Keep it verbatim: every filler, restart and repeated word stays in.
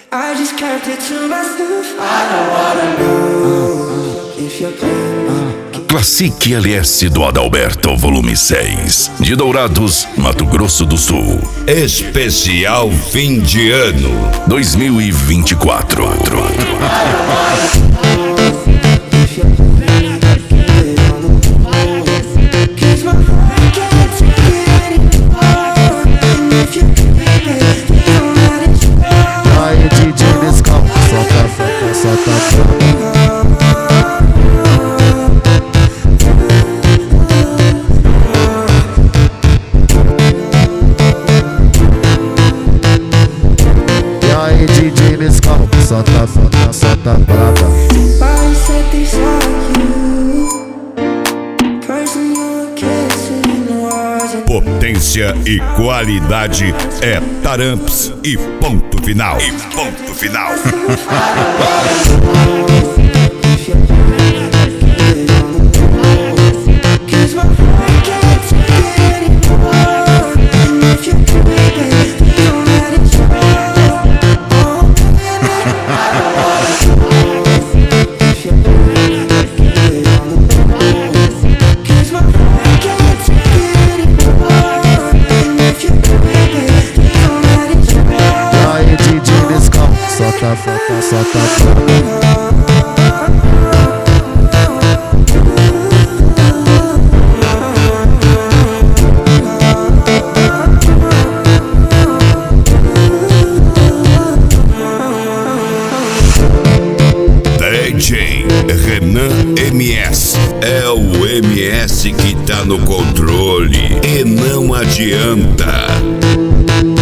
I just kept it to myself. I don't wanna know if you're playing. Classique L S do Adalberto, volume seis, de Dourados, Mato Grosso do Sul. Especial fim de ano dois mil e vinte e quatro. Aí D J Nescau, solta, solta, solta. E aí D J Nescau, solta, solta, solta brava. Potência e qualidade é Taramps e ponto final. E ponto final. Solta, solta, solta. D J Renan M S é o M S que tá no controle e não adianta.